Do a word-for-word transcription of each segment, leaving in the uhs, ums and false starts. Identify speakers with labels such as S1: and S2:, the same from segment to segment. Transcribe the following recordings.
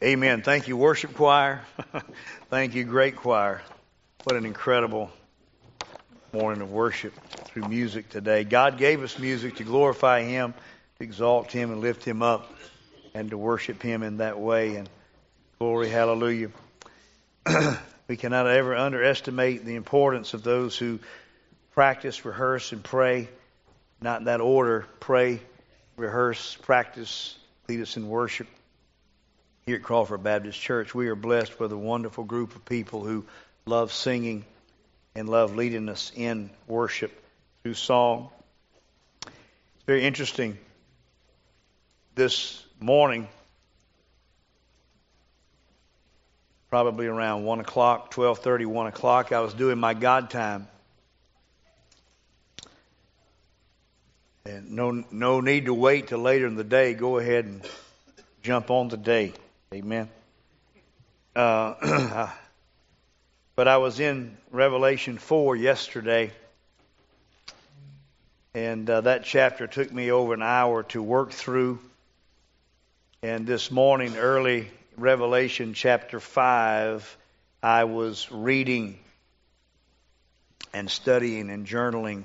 S1: Amen. Thank you, worship choir. Thank you, great choir. What an incredible morning of worship through music today. God gave us music to glorify Him, to exalt Him and lift Him up, and to worship Him in that way. And glory, hallelujah. We cannot ever underestimate the importance of those who practice, rehearse, and pray. Not in that order. Pray, rehearse, practice, lead us in worship. Here at Crawford Baptist Church, we are blessed with a wonderful group of people who love singing and love leading us in worship through song. It's very interesting. This morning, probably around one o'clock, twelve thirty, one o'clock, I was doing my God time. And no, no need to wait till later in the day. Go ahead and jump on the day. Amen. Uh, but I was in Revelation four yesterday, and uh, that chapter took me over an hour to work through. And this morning, early, Revelation chapter five, I was reading and studying and journaling.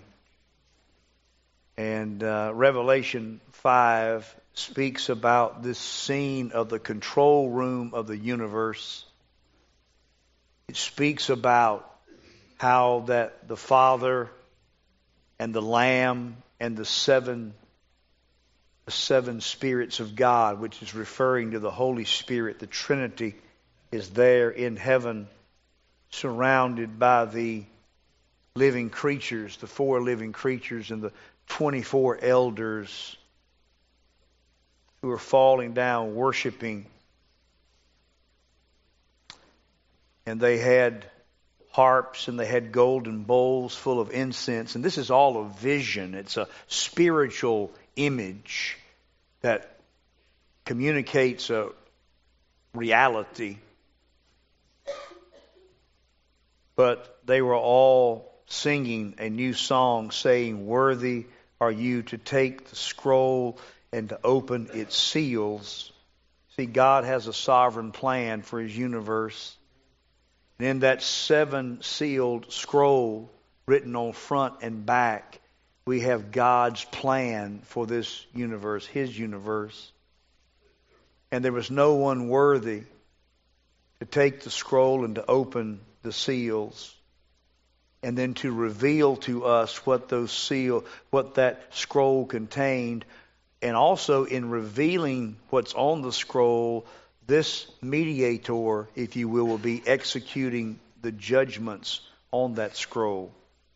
S1: And uh, Revelation five speaks about this scene of the control room of the universe. It speaks about how that the Father and the Lamb and the seven the seven spirits of God, which is referring to the Holy Spirit, the Trinity, is there in heaven, surrounded by the living creatures, the four living creatures and the twenty-four elders who are falling down worshiping. And they had harps and they had golden bowls full of incense. And this is all a vision. It's a spiritual image that communicates a reality. But they were all singing a new song saying, "Worthy are you to take the scroll and to open its seals." See, God has a sovereign plan for His universe. And in that seven-sealed scroll written on front and back, we have God's plan for this universe, His universe. And there was no one worthy to take the scroll and to open the seals, and then to reveal to us what those seal, what that scroll contained. And also in revealing what's on the scroll, this mediator, if you will, will be executing the judgments on that scroll.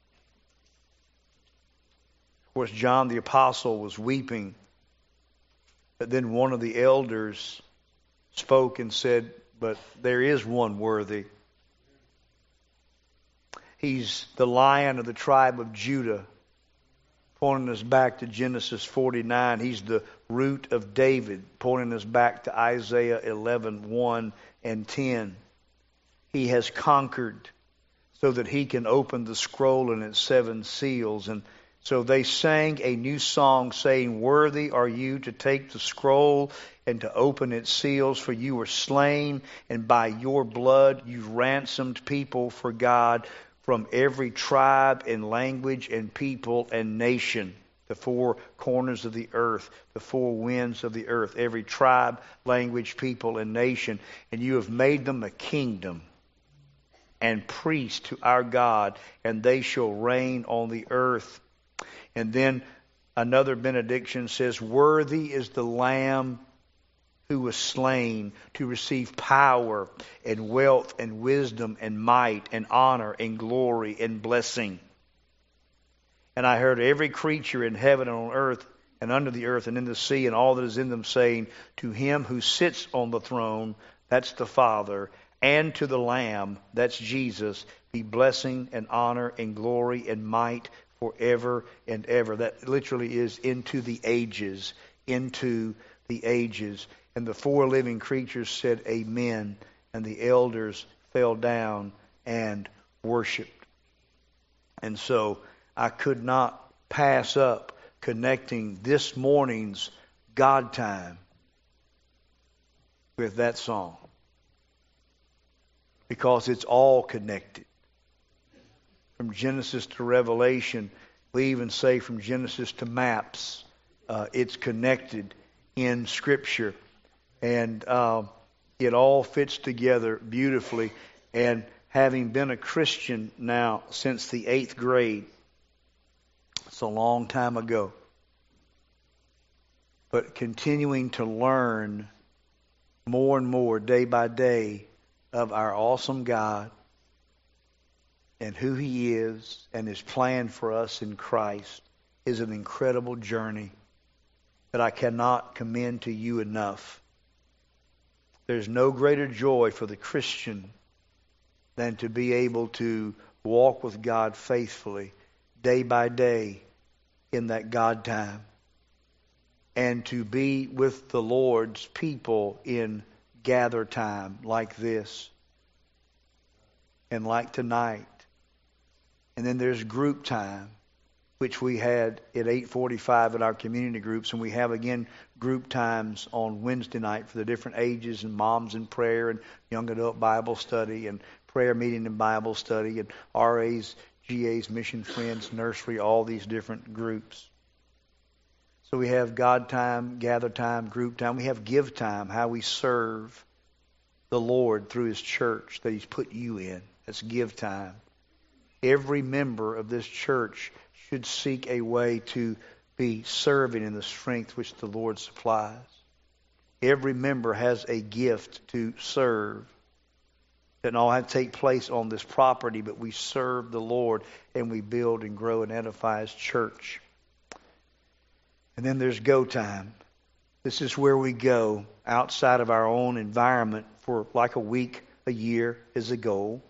S1: Of course, John the Apostle was weeping, but then one of the elders spoke and said, "But there is one worthy. He's the Lion of the tribe of Judah," pointing us back to Genesis forty-nine. He's the root of David, pointing us back to Isaiah eleven, one and ten. He has conquered so that He can open the scroll and its seven seals. And so they sang a new song saying, "Worthy are you to take the scroll and to open its seals, for you were slain, and by your blood you ransomed people for God from every tribe and language and people and nation," the four corners of the earth, the four winds of the earth, every tribe, language, people, and nation. "And you have made them a kingdom and priests to our God, and they shall reign on the earth." And then another benediction says, "Worthy is the Lamb who was slain to receive power and wealth and wisdom and might and honor and glory and blessing." And I heard every creature in heaven and on earth and under the earth and in the sea and all that is in them saying, "To Him who sits on the throne," that's the Father, "and to the Lamb," that's Jesus, "be blessing and honor and glory and might forever and ever." That literally is into the ages, into the ages. And the four living creatures said, "Amen." And the elders fell down and worshiped. And so I could not pass up connecting this morning's God time with that song because it's all connected. From Genesis to Revelation, we even say from Genesis to maps, uh, it's connected in Scripture. And uh, it all fits together beautifully. And having been a Christian now since the eighth grade, it's a long time ago, but continuing to learn more and more day by day of our awesome God and who He is and His plan for us in Christ is an incredible journey that I cannot commend to you enough. There's no greater joy for the Christian than to be able to walk with God faithfully day by day in that God time, and to be with the Lord's people in gather time like this and like tonight. And then there's group time, which we had at eight forty-five at our community groups, and we have again group times on Wednesday night for the different ages, and moms in prayer, and young adult Bible study, and prayer meeting and Bible study, and R A's, G A's, Mission Friends, Nursery, all these different groups. So we have God time, gather time, group time. We have give time, how we serve the Lord through His church that He's put you in. That's give time. Every member of this church should seek a way to be serving in the strength which the Lord supplies. Every member has a gift to serve. Doesn't all have to take place on this property, but we serve the Lord and we build and grow and edify His church. And then there's go time. This is where we go outside of our own environment for like a week, a year is a goal.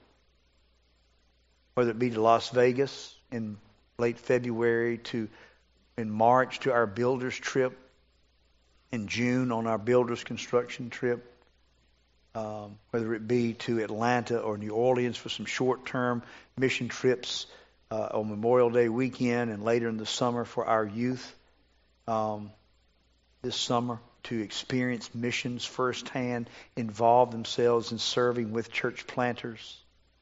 S1: Whether it be to Las Vegas in late February, to in March to our builders trip, in June on our builders construction trip, um, whether it be to Atlanta or New Orleans for some short-term mission trips uh, on Memorial Day weekend, and later in the summer for our youth um, this summer to experience missions firsthand, involve themselves in serving with church planters.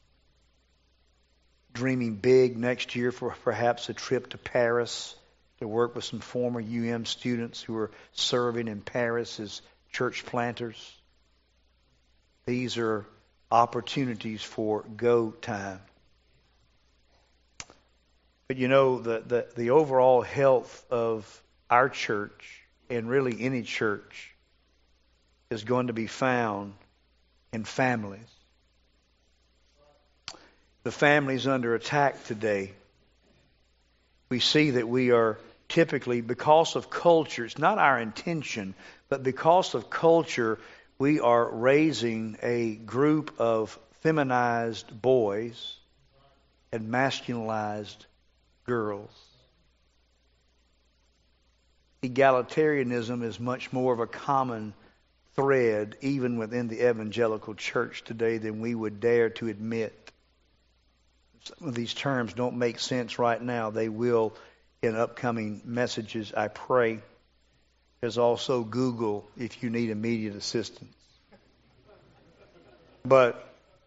S1: Dreaming big next year for perhaps a trip to Paris to work with some former U M students who are serving in Paris as church planters. These are opportunities for go time. But you know, the, the, the overall health of our church, and really any church, is going to be found in families. The family's under attack today. We see that we are typically, because of culture, it's not our intention, but because of culture, we are raising a group of feminized boys and masculinized girls. Egalitarianism is much more of a common thread even within the evangelical church today than we would dare to admit. Some of these terms don't make sense right now. They will in upcoming messages, I pray. There's also Google if you need immediate assistance. But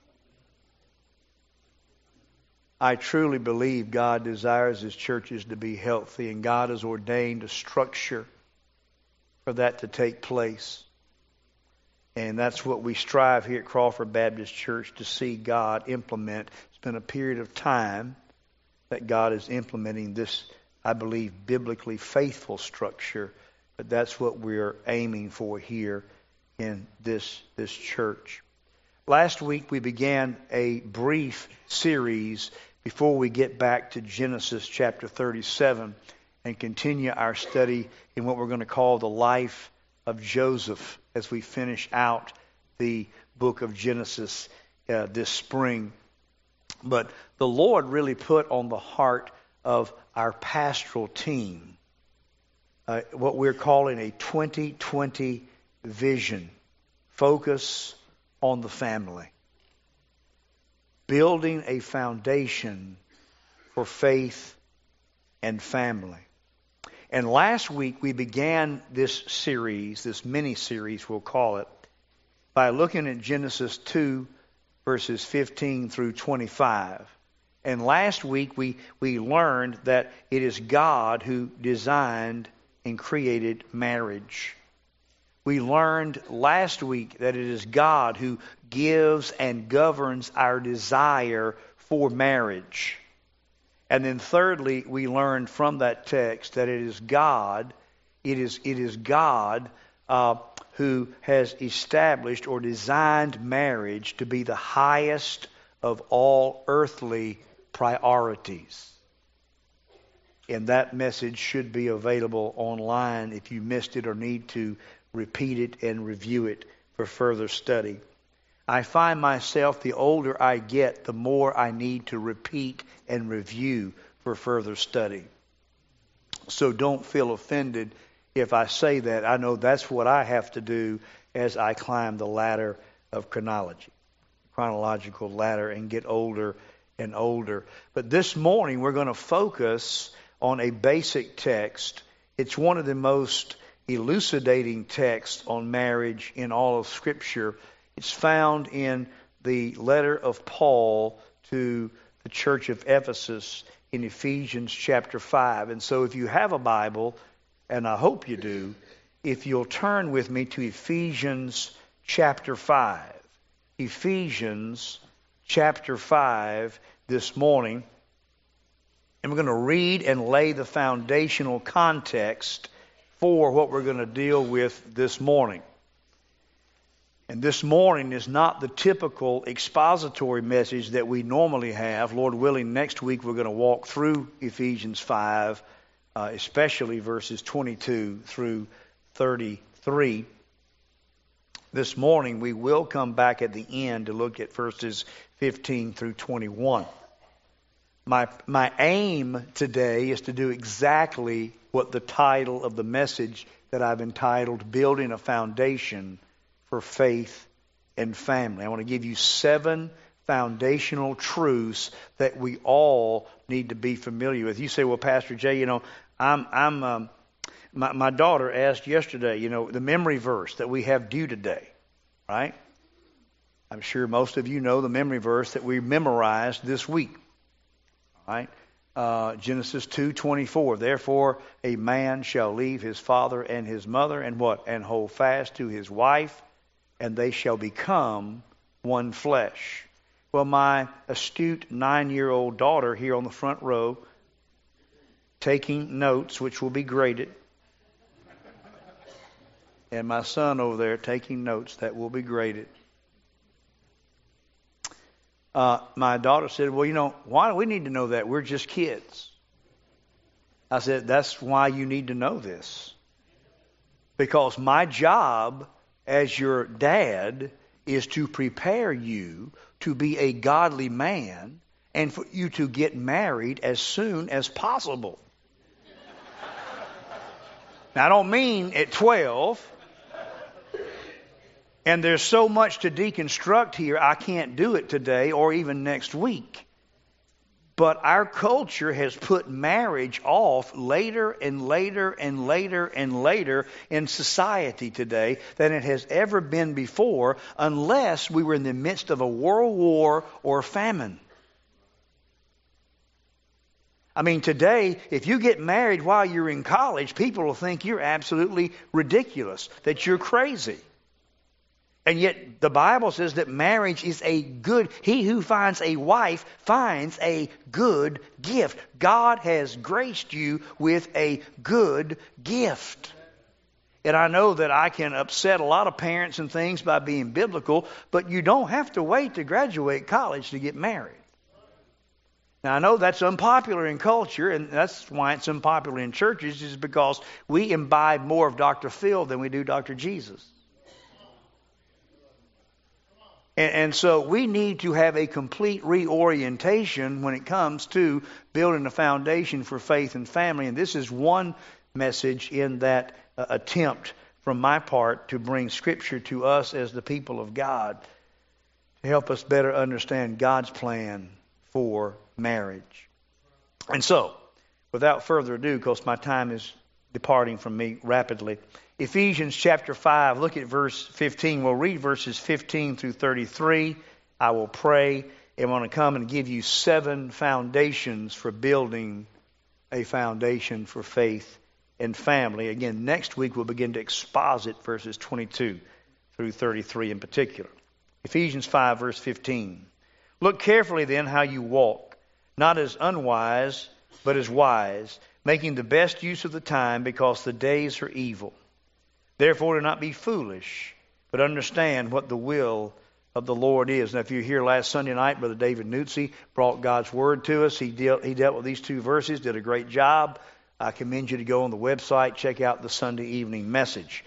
S1: I truly believe God desires His churches to be healthy, and God has ordained a structure for that to take place. And that's what we strive here at Crawford Baptist Church to see God implement. It's been a period of time that God is implementing this, I believe, biblically faithful structure. But that's what we're aiming for here in this, this church. Last week we began a brief series before we get back to Genesis chapter thirty-seven and continue our study in what we're going to call the life of Joseph as we finish out the book of Genesis uh, this spring. But the Lord really put on the heart of our pastoral team uh, what we're calling a twenty twenty vision. Focus on the family. Building a foundation for faith and family. And last week we began this series, this mini-series we'll call it, by looking at Genesis two, verses fifteen through twenty-five. And last week we, we learned that it is God who designed and created marriage. We learned last week that it is God who gives and governs our desire for marriage. And then thirdly, we learned from that text that it is God, it is it is God uh, who has established or designed marriage to be the highest of all earthly priorities. And that message should be available online if you missed it or need to repeat it and review it for further study. I find myself, the older I get, the more I need to repeat and review for further study. So don't feel offended if I say that. I know that's what I have to do as I climb the ladder of chronology, chronological ladder, and get older and older. But this morning we're going to focus on a basic text. It's one of the most elucidating texts on marriage in all of Scripture. It's found in the letter of Paul to the church of Ephesus in Ephesians chapter five. And so if you have a Bible, and I hope you do, if you'll turn with me to Ephesians chapter five. Ephesians chapter five this morning. And we're going to read and lay the foundational context for what we're going to deal with this morning. And this morning is not the typical expository message that we normally have. Lord willing, next week we're going to walk through Ephesians five, uh, especially verses twenty-two through thirty-three. This morning we will come back at the end to look at verses fifteen through twenty-one. My, my aim today is to do exactly what the title of the message that I've entitled, Building a Foundation for Faith and Family. I want to give you seven foundational truths that we all need to be familiar with. You say, well, Pastor Jay, you know, I'm, I'm, um, my, my daughter asked yesterday, you know, the memory verse that we have due today, right? I'm sure most of you know the memory verse that we memorized this week, right? Uh, Genesis two twenty-four. Therefore, a man shall leave his father and his mother, and what? And hold fast to his wife, and they shall become one flesh. Well, my astute nine-year-old daughter here on the front row, taking notes, which will be graded, and my son over there taking notes that will be graded. Uh, my daughter said, well, you know, why do we need to know that? We're just kids. I said, that's why you need to know this. Because my job as your dad is to prepare you to be a godly man and for you to get married as soon as possible. Now, I don't mean at twelve. And there's so much to deconstruct here, I can't do it today or even next week. But our culture has put marriage off later and later and later and later in society today than it has ever been before, unless we were in the midst of a world war or a famine. I mean, today, if you get married while you're in college, people will think you're absolutely ridiculous, that you're crazy. And yet the Bible says that marriage is a good, he who finds a wife finds a good gift. God has graced you with a good gift. And I know that I can upset a lot of parents and things by being biblical, but you don't have to wait to graduate college to get married. Now, I know that's unpopular in culture, and that's why it's unpopular in churches, is because we imbibe more of Doctor Phil than we do Doctor Jesus. And, and so we need to have a complete reorientation when it comes to building a foundation for faith and family. And this is one message in that uh, attempt from my part to bring Scripture to us as the people of God to help us better understand God's plan for marriage. And so, without further ado, because my time is departing from me rapidly, Ephesians chapter five, look at verse fifteen. We'll read verses fifteen through thirty-three. I will pray and want to come and give you seven foundations for building a foundation for faith and family. Again, next week we'll begin to exposit verses twenty-two through thirty-three in particular. Ephesians five, verse fifteen. Look carefully then how you walk, not as unwise, but as wise, making the best use of the time, because the days are evil. Therefore do not be foolish, but understand what the will of the Lord is. Now, if you were here last Sunday night, Brother David Nutzi brought God's Word to us. He dealt, he dealt with these two verses, did a great job. I commend you to go on the website, check out the Sunday evening message.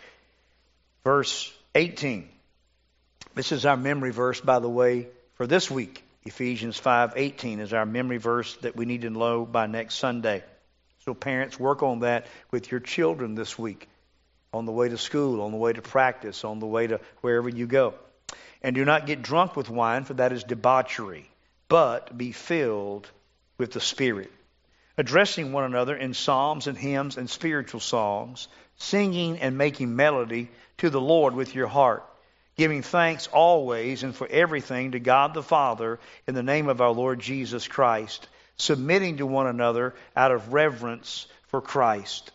S1: Verse eighteen. This is our memory verse, by the way, for this week. Ephesians five eighteen is our memory verse that we need to know by next Sunday. So parents, work on that with your children this week, on the way to school, on the way to practice, on the way to wherever you go. And do not get drunk with wine, for that is debauchery, but be filled with the Spirit, addressing one another in psalms and hymns and spiritual songs, singing and making melody to the Lord with your heart, giving thanks always and for everything to God the Father in the name of our Lord Jesus Christ, submitting to one another out of reverence for Christ.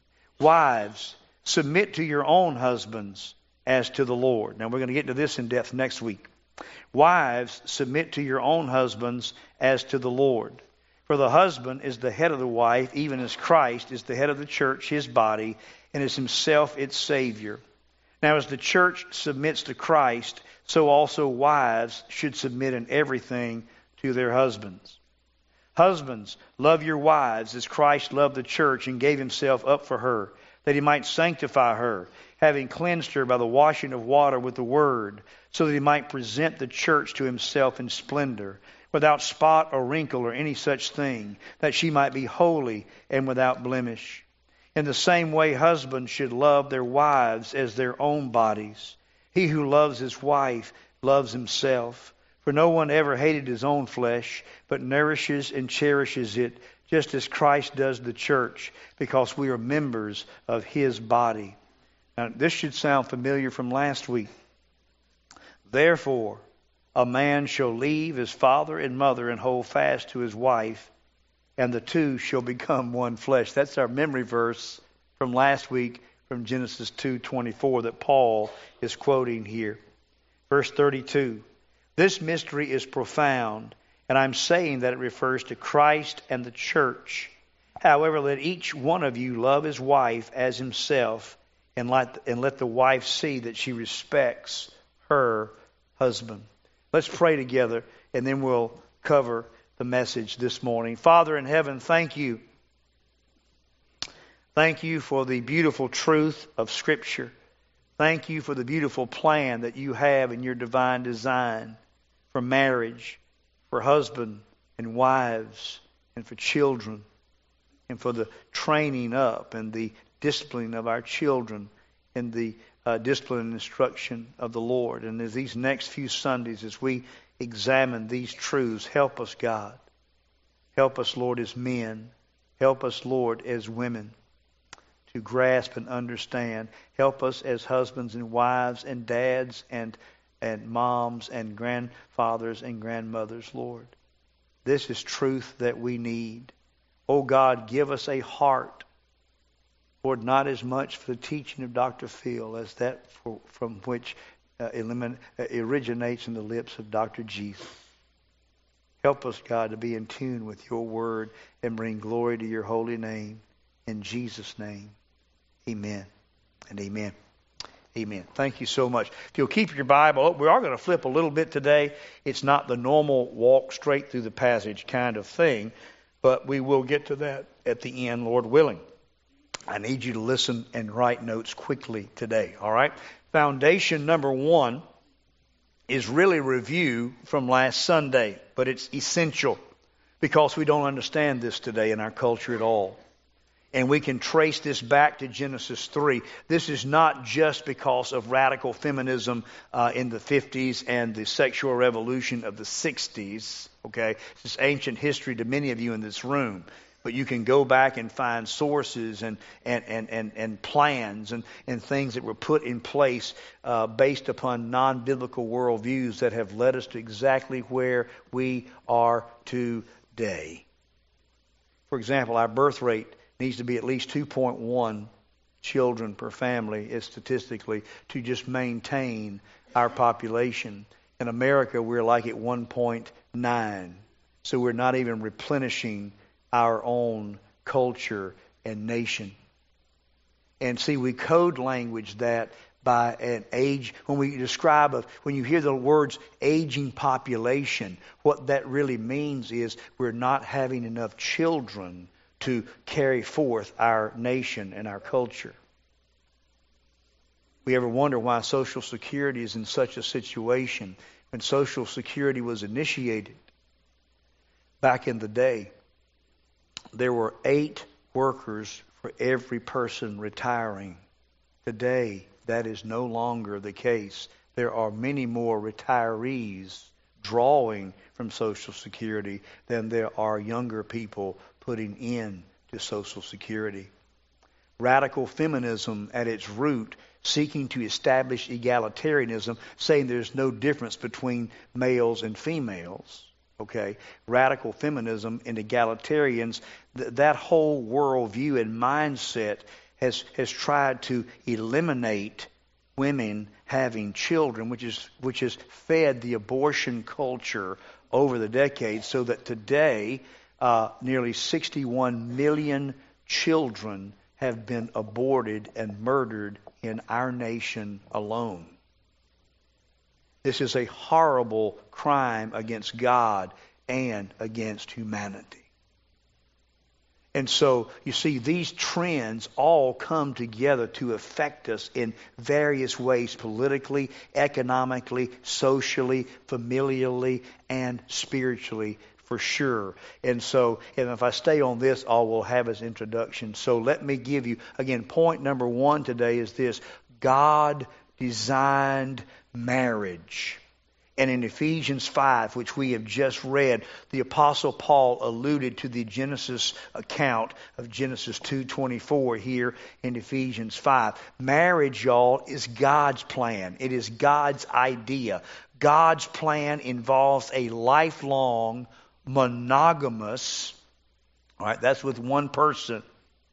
S1: Wives, submit to your own husbands as to the Lord. Now we're going to get to this in depth next week. Wives, submit to your own husbands as to the Lord. For the husband is the head of the wife, even as Christ is the head of the church, his body, and is himself its Savior. Now as the church submits to Christ, so also wives should submit in everything to their husbands. Husbands, love your wives as Christ loved the church and gave himself up for her, that he might sanctify her, having cleansed her by the washing of water with the word, so that he might present the church to himself in splendor, without spot or wrinkle or any such thing, that she might be holy and without blemish. In the same way, husbands should love their wives as their own bodies. He who loves his wife loves himself. For no one ever hated his own flesh, but nourishes and cherishes it, just as Christ does the church, because we are members of his body. Now, this should sound familiar from last week. Therefore, a man shall leave his father and mother and hold fast to his wife, and the two shall become one flesh. That's our memory verse from last week from Genesis two twenty-four that Paul is quoting here. Verse thirty-two. This mystery is profound, and I'm saying that it refers to Christ and the church. However, let each one of you love his wife as himself, and let, and let the wife see that she respects her husband. Let's pray together, and then we'll cover the message this morning. Father in heaven, thank you. Thank you for the beautiful truth of Scripture. Thank you for the beautiful plan that you have in your divine design for marriage, for husband and wives, and for children, and for the training up and the disciplining of our children and the uh, discipline and instruction of the Lord. And as these next few Sundays, as we examine these truths, help us, God. Help us, Lord, as men. Help us, Lord, as women, to grasp and understand. Help us as husbands and wives and dads and and moms and grandfathers and grandmothers, Lord. This is truth that we need. Oh God, give us a heart, Lord, not as much for the teaching of Doctor Phil as that for, from which uh, elimin- uh, originates in the lips of Doctor Jesus. Help us, God, to be in tune with your word and bring glory to your holy name. In Jesus' name, amen and amen. Amen. Thank you so much. If you'll keep your Bible, we are going to flip a little bit today. It's not the normal walk straight through the passage kind of thing, but we will get to that at the end, Lord willing. I need you to listen and write notes quickly today, all right? Foundation number one is really review from last Sunday, but it's essential because we don't understand this today in our culture at all. And we can trace this back to Genesis three. This is not just because of radical feminism uh, in the fifties and the sexual revolution of the sixties. Okay, this is ancient history to many of you in this room. But you can go back and find sources and and and and, and plans and, and things that were put in place uh, based upon non-biblical worldviews that have led us to exactly where we are today. For example, our birth rate needs to be at least two point one children per family, is statistically, to just maintain our population. In America, we're like at one point nine. So we're not even replenishing our own culture and nation. And see, we code language that by an age, when we describe, a, when you hear the words aging population, what that really means is we're not having enough children to carry forth our nation and our culture. We ever wonder why Social Security is in such a situation? When Social Security was initiated back in the day, there were eight workers for every person retiring. Today, that is no longer the case. There are many more retirees drawing from Social Security than there are younger people putting in to Social Security. Radical feminism at its root, seeking to establish egalitarianism, saying there's no difference between males and females. Okay, radical feminism and egalitarians, th- that whole worldview and mindset has has tried to eliminate women having children, which is which has fed the abortion culture over the decades, so that today uh, nearly sixty-one million children have been aborted and murdered in our nation alone. This is a horrible crime against God and against humanity. And so, you see, these trends all come together to affect us in various ways, politically, economically, socially, familially, and spiritually, for sure. And so, and if I stay on this, all we'll have is introduction. So let me give you, again, point number one today is this: God designed marriage. And in Ephesians five, which we have just read, the Apostle Paul alluded to the Genesis account of Genesis two twenty-four here in Ephesians five. Marriage, y'all, is God's plan. It is God's idea. God's plan involves a lifelong, monogamous, all right, that's with one person.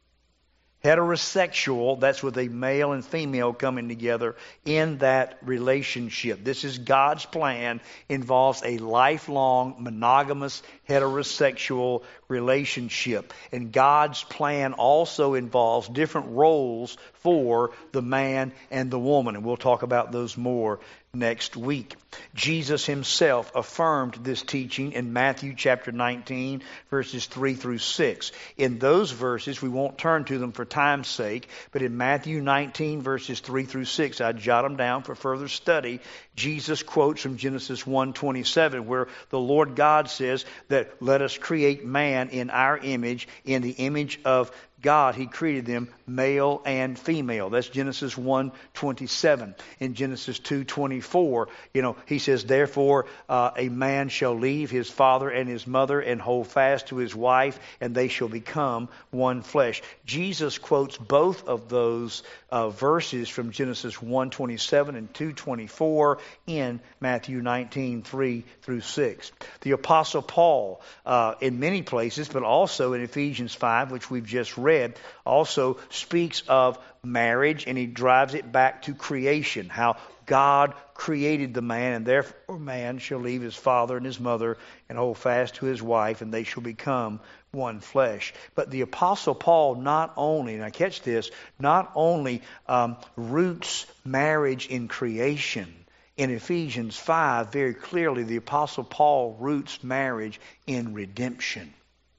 S1: Heterosexual, that's with a male and female coming together in that relationship. This is God's plan, involves a lifelong, monogamous, heterosexual relationship. And God's plan also involves different roles for the man and the woman. And we'll talk about those more next week. Jesus himself affirmed this teaching in Matthew chapter nineteen, verses three through six. In those verses, we won't turn to them for time's sake, but in Matthew nineteen, verses three through six, I jot them down for further study. Jesus quotes from Genesis one twenty-seven, where the Lord God says that let us create man in our image, in the image of God. He created them male and female. That's Genesis one twenty-seven. In Genesis two twenty-four, you know, he says, therefore uh, a man shall leave his father and his mother and hold fast to his wife, and they shall become one flesh. Jesus quotes both of those uh, verses from Genesis one twenty-seven and two twenty-four in Matthew nineteen, three through six. The Apostle Paul, uh, in many places, but also in Ephesians five, which we've just read, also speaks of marriage, and he drives it back to creation, how God created the man, and therefore man shall leave his father and his mother and hold fast to his wife, and they shall become one flesh. But the Apostle Paul not only, and I catch this, not only um, roots marriage in creation. In Ephesians five, very clearly, the Apostle Paul roots marriage in redemption.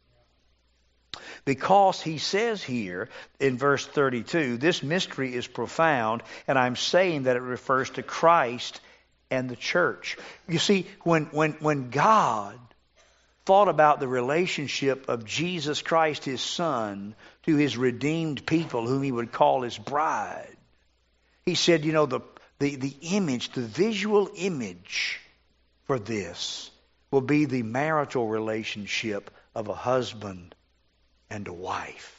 S1: Because he says here in verse thirty-two, this mystery is profound, and I'm saying that it refers to Christ and the church. You see, when, when, when God thought about the relationship of Jesus Christ, his Son, to his redeemed people, whom he would call his bride, he said, you know, the, the, the image, the visual image for this will be the marital relationship of a husband and a wife.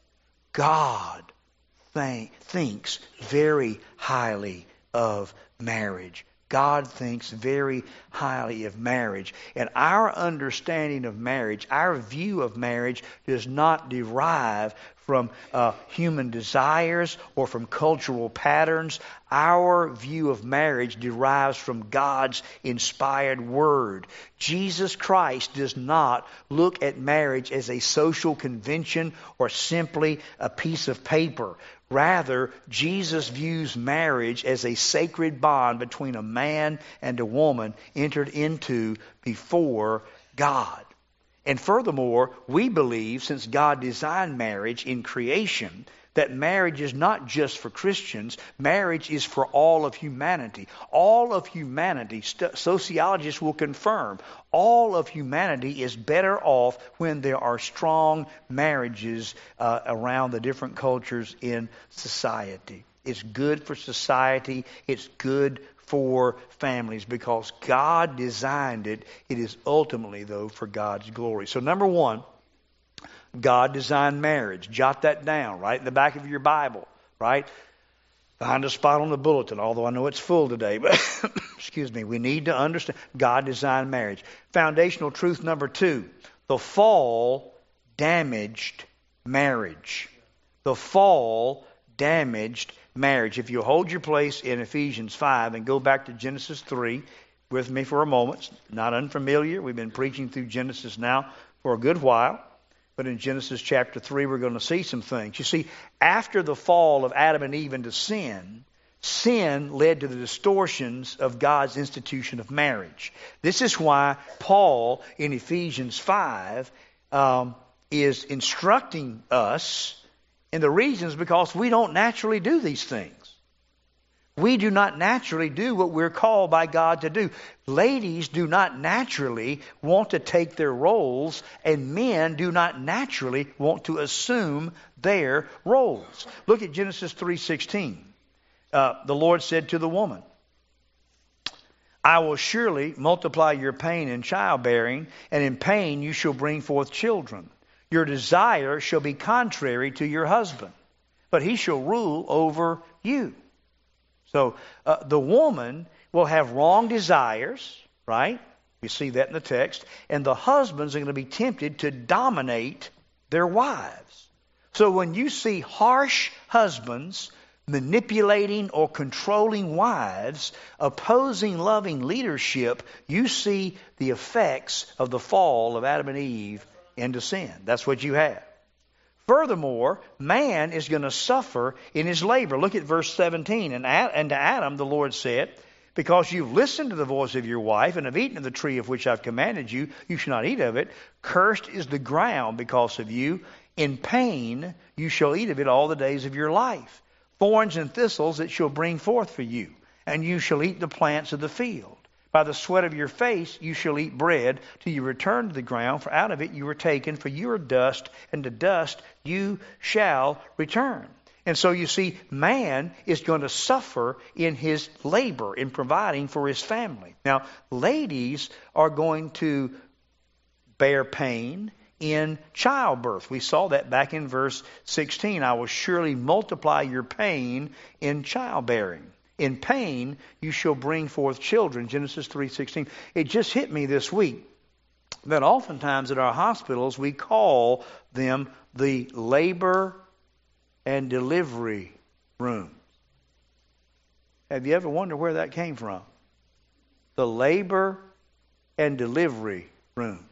S1: God th- thinks very highly of marriage. God thinks very highly of marriage. And our understanding of marriage, our view of marriage, does not derive from uh, human desires or from cultural patterns. Our view of marriage derives from God's inspired word. Jesus Christ does not look at marriage as a social convention or simply a piece of paper. Rather, Jesus views marriage as a sacred bond between a man and a woman entered into before God. And furthermore, we believe, since God designed marriage in creation, that marriage is not just for Christians. Marriage is for all of humanity. All of humanity, st- sociologists will confirm, all of humanity is better off when there are strong marriages uh, around the different cultures in society. It's good for society. It's good for families because God designed it. It is ultimately, though, for God's glory. So number one, God designed marriage. Jot that down right in the back of your Bible, right? Behind a spot on the bulletin, although I know it's full today. But excuse me, we need to understand God designed marriage. Foundational truth number two, the fall damaged marriage. The fall damaged marriage. If you hold your place in Ephesians five and go back to Genesis three with me for a moment, not unfamiliar. We've been preaching through Genesis now for a good while. But in Genesis chapter three, we're going to see some things. You see, after the fall of Adam and Eve into sin, sin led to the distortions of God's institution of marriage. This is why Paul in Ephesians five um, is instructing us. And the reason is because we don't naturally do these things. We do not naturally do what we're called by God to do. Ladies do not naturally want to take their roles, and men do not naturally want to assume their roles. Look at Genesis three sixteen. Uh, the Lord said to the woman, I will surely multiply your pain in childbearing, and in pain you shall bring forth children. Your desire shall be contrary to your husband, but he shall rule over you. So uh, the woman will have wrong desires, right? We see that in the text. And the husbands are going to be tempted to dominate their wives. So when you see harsh husbands manipulating or controlling wives, opposing loving leadership, you see the effects of the fall of Adam and Eve into sin. That's what you have. Furthermore, man is going to suffer in his labor. Look at verse seventeen. And, and to Adam the Lord said, because you've listened to the voice of your wife and have eaten of the tree of which I've commanded you, you shall not eat of it. Cursed is the ground because of you. In pain you shall eat of it all the days of your life. Thorns and thistles it shall bring forth for you, and you shall eat the plants of the field. By the sweat of your face you shall eat bread till you return to the ground, for out of it you were taken, for you are dust, and to dust you shall return. And so you see, man is going to suffer in his labor, in providing for his family. Now, ladies are going to bear pain in childbirth. We saw that back in verse sixteen. I will surely multiply your pain in childbearing. In pain you shall bring forth children. Genesis three sixteen. It just hit me this week that oftentimes at our hospitals we call them the labor and delivery room. Have you ever wondered where that came from? The labor and delivery room.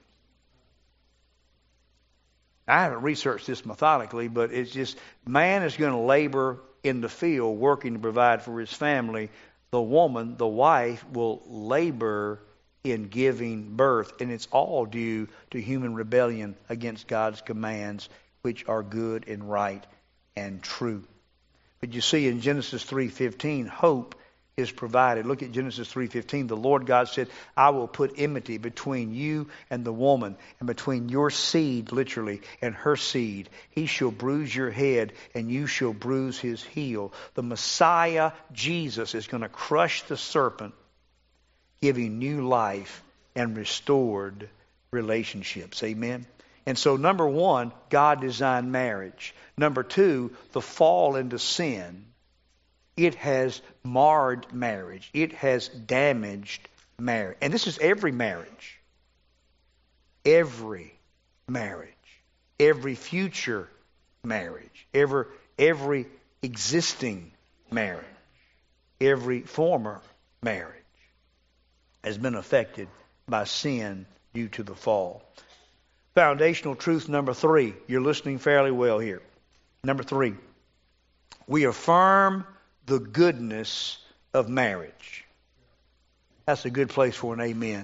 S1: I haven't researched this methodically, but it's just man is going to labor in the field working to provide for his family. The woman, the wife, will labor in giving birth. And it's all due to human rebellion against God's commands, which are good and right and true. But you see in Genesis three fifteen, hope is provided. Look at Genesis three fifteen. The Lord God said, I will put enmity between you and the woman, and between your seed, literally, and her seed. He shall bruise your head, and you shall bruise his heel. The Messiah, Jesus, is going to crush the serpent, giving new life and restored relationships. Amen? And so, number one, God designed marriage. Number two, the fall into sin, it has marred marriage. It has damaged marriage. And this is every marriage. Every marriage. Every future marriage. Every, every existing marriage. Every former marriage has been affected by sin due to the fall. Foundational truth number three. You're listening fairly well here. Number three. We affirm the goodness of marriage. That's a good place for an amen.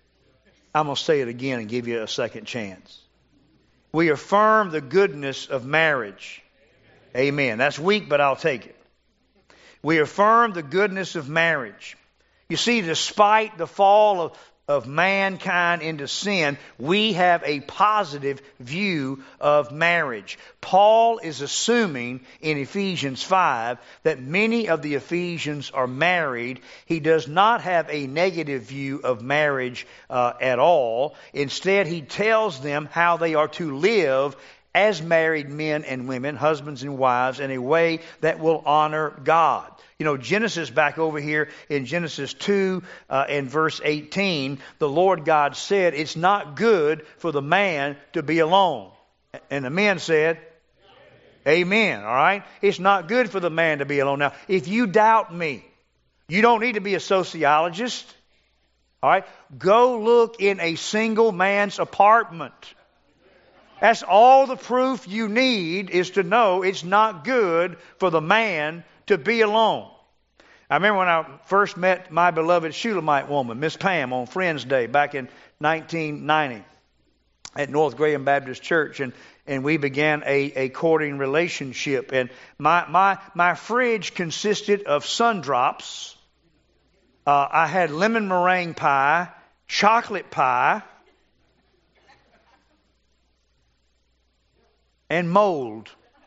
S1: I'm going to say it again and give you a second chance. We affirm the goodness of marriage. Amen. That's weak, but I'll take it. We affirm the goodness of marriage. You see, despite the fall of of mankind into sin, we have a positive view of marriage. Paul is assuming in Ephesians five that many of the Ephesians are married. He does not have a negative view of marriage uh, at all. Instead, he tells them how they are to live as married men and women, husbands and wives, in a way that will honor God. You know, Genesis, back over here in Genesis two uh, and verse eighteen, the Lord God said, it's not good for the man to be alone. And the men said, Amen. All right? It's not good for the man to be alone. Now, if you doubt me, you don't need to be a sociologist. All right? Go look in a single man's apartment. That's all the proof you need is to know it's not good for the man to be alone. I remember when I first met my beloved Shulamite woman, Miss Pam, on Friends Day back in nineteen ninety at North Graham Baptist Church, and, and we began a, a courting relationship. And my my my fridge consisted of sun drops. Uh, I had lemon meringue pie, chocolate pie, and mold.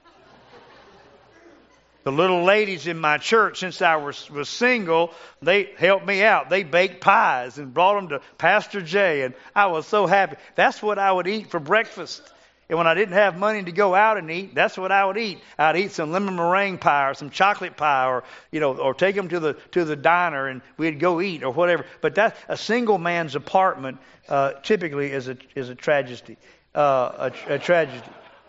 S1: The little ladies in my church, since I was, was single, they helped me out. They baked pies and brought them to Pastor Jay, and I was so happy. That's what I would eat for breakfast. And when I didn't have money to go out and eat, that's what I would eat. I'd eat some lemon meringue pie or some chocolate pie, or you know, or take them to the to the diner and we'd go eat or whatever. But that a single man's apartment uh, typically is a is a tragedy, uh, a, a tragedy.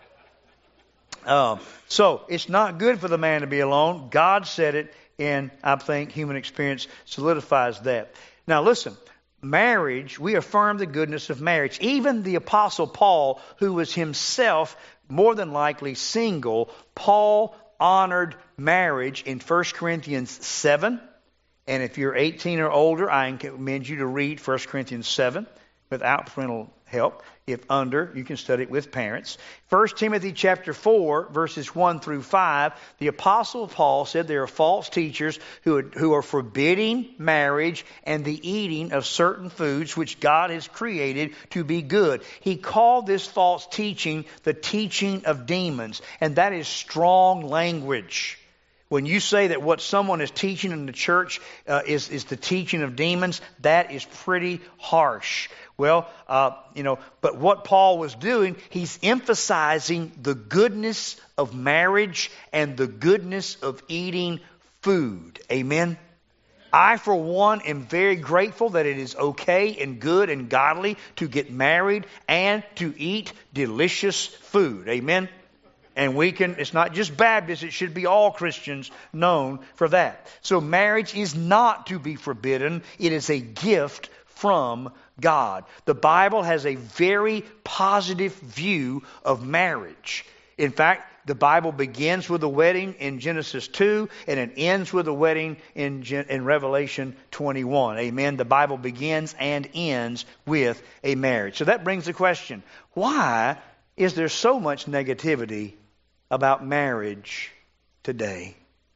S1: Um, so it's not good for the man to be alone. God said it, and I think human experience solidifies that. Now listen, marriage, we affirm the goodness of marriage. Even the Apostle Paul, who was himself more than likely single, Paul honored marriage in First Corinthians seven. And if you're eighteen or older, I recommend you to read First Corinthians seven without parental help. If under, you can study it with parents. First Timothy chapter four, verses one through five, the Apostle Paul said there are false teachers who are, who are forbidding marriage and the eating of certain foods which God has created to be good. He called this false teaching the teaching of demons, and that is strong language. When you say that what someone is teaching in the church uh, is, is the teaching of demons, that is pretty harsh. Well, uh, you know, but what Paul was doing, he's emphasizing the goodness of marriage and the goodness of eating food. Amen? I, for one, am very grateful that it is okay and good and godly to get married and to eat delicious food. Amen? And we can, it's not just Baptists, it should be all Christians known for that. So marriage is not to be forbidden. It is a gift from God. The Bible has a very positive view of marriage. In fact, the Bible begins with a wedding in Genesis two, and it ends with a wedding in, in Revelation twenty-one. Amen. The Bible begins and ends with a marriage. So that brings the question, why is there so much negativity about marriage today?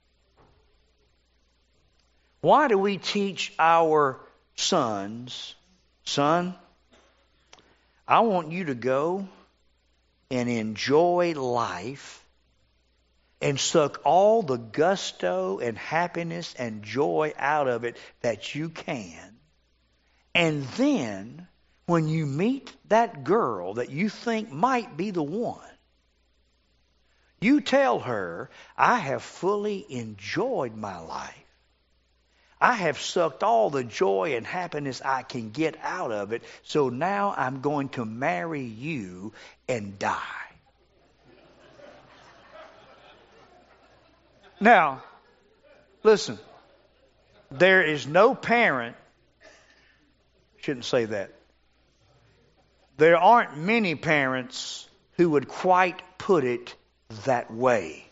S1: Why do we teach our sons, son, I want you to go and enjoy life and suck all the gusto and happiness and joy out of it that you can. And then, when you meet that girl that you think might be the one, you tell her, I have fully enjoyed my life. I have sucked all the joy and happiness I can get out of it, so now I'm going to marry you and die. Now, listen, there is no parent, shouldn't say that. There aren't many parents who would quite put it that way.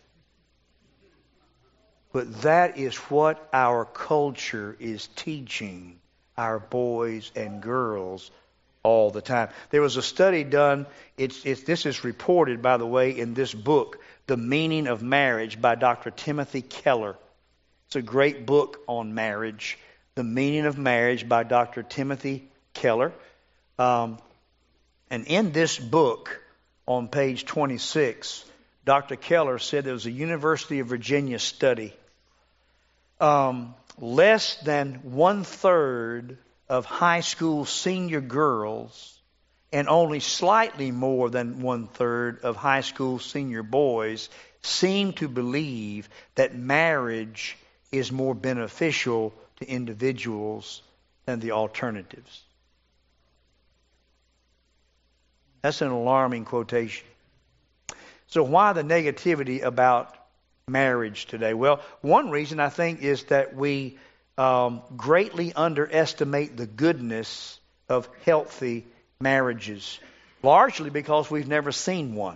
S1: But that is what our culture is teaching our boys and girls all the time. There was a study done, it's, it's, this is reported, by the way, in this book, The Meaning of Marriage by Doctor Timothy Keller. It's a great book on marriage, The Meaning of Marriage by Doctor Timothy Keller. Um, and in this book, on page twenty-six, Doctor Keller said there was a University of Virginia study. Um, less than one-third of high school senior girls and only slightly more than one-third of high school senior boys seem to believe that marriage is more beneficial to individuals than the alternatives. That's an alarming quotation. So why the negativity about marriage today? Well, one reason I think is that we um, greatly underestimate the goodness of healthy marriages, largely because we've never seen one.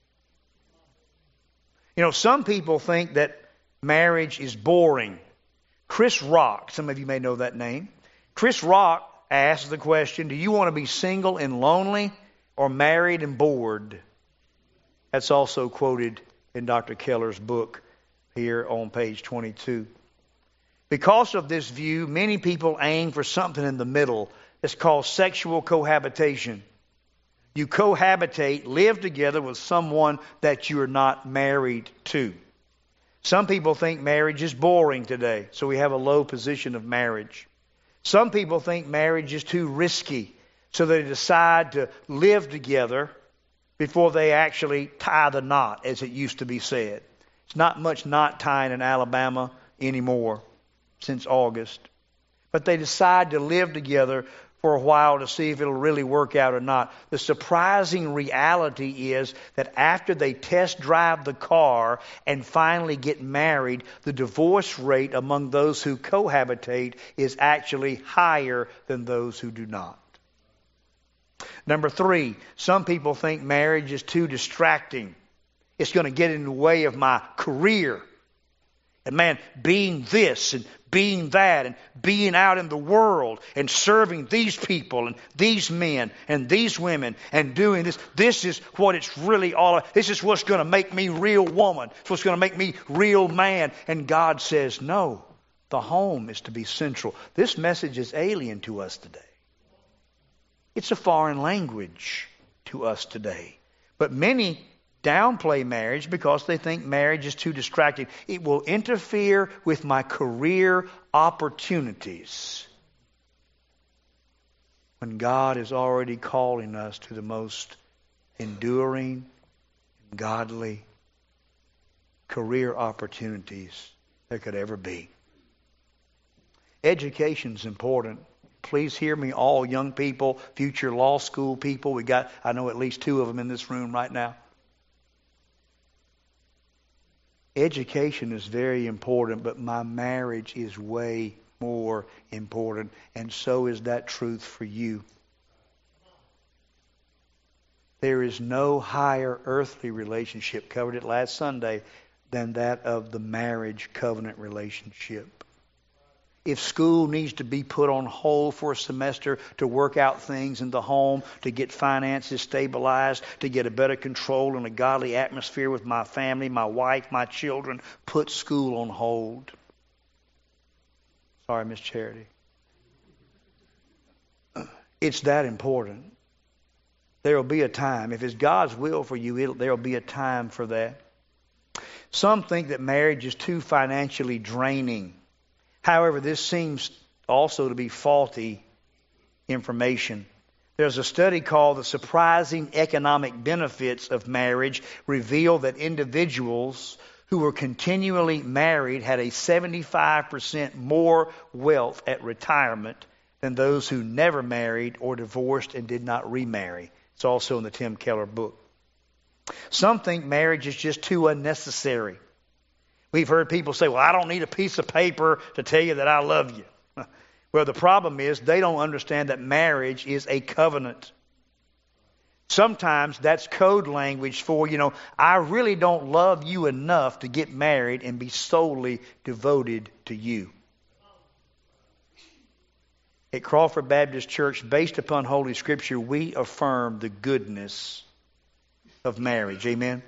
S1: You know, some people think that marriage is boring. Chris Rock, some of you may know that name. Chris Rock asked the question, do you want to be single and lonely or married and bored? That's also quoted in Doctor Keller's book here on page twenty-two. Because of this view, many people aim for something in the middle. It's called sexual cohabitation. You cohabitate, live together with someone that you're not married to. Some people think marriage is boring today, so we have a low position of marriage. Some people think marriage is too risky, so they decide to live together before they actually tie the knot, as it used to be said. It's not much knot tying in Alabama anymore since August. But they decide to live together for a while to see if it'll really work out or not. The surprising reality is that after they test drive the car and finally get married, the divorce rate among those who cohabitate is actually higher than those who do not. Number three, some people think marriage is too distracting. It's going to get in the way of my career. And man, being this and being that and being out in the world and serving these people and these men and these women and doing this, this is what it's really all about. This is what's going to make me real woman. It's what's going to make me real man. And God says, no, the home is to be central. This message is alien to us today. It's a foreign language to us today. But many downplay marriage because they think marriage is too distracting. It will interfere with my career opportunities. When God is already calling us to the most enduring, godly career opportunities there could ever be. Education's important. Please hear me, all young people, future law school people. We got, I know at least two of them in this room right now. Education is very important, but my marriage is way more important, and so is that truth for you. There is no higher earthly relationship, covered it last Sunday, than that of the marriage covenant relationship. If school needs to be put on hold for a semester to work out things in the home, to get finances stabilized, to get a better control and a godly atmosphere with my family, my wife, my children, put school on hold. Sorry, Miss Charity. It's that important. There will be a time. If it's God's will for you, there will be a time for that. Some think that marriage is too financially draining. However, this seems also to be faulty information. There's a study called The Surprising Economic Benefits of Marriage reveal that individuals who were continually married had a seventy-five percent more wealth at retirement than those who never married or divorced and did not remarry. It's also in the Tim Keller book. Some think marriage is just too unnecessary. We've heard people say, well, I don't need a piece of paper to tell you that I love you. Well, the problem is they don't understand that marriage is a covenant. Sometimes that's code language for, you know, I really don't love you enough to get married and be solely devoted to you. At Crawford Baptist Church, based upon Holy Scripture, we affirm the goodness of marriage. Amen?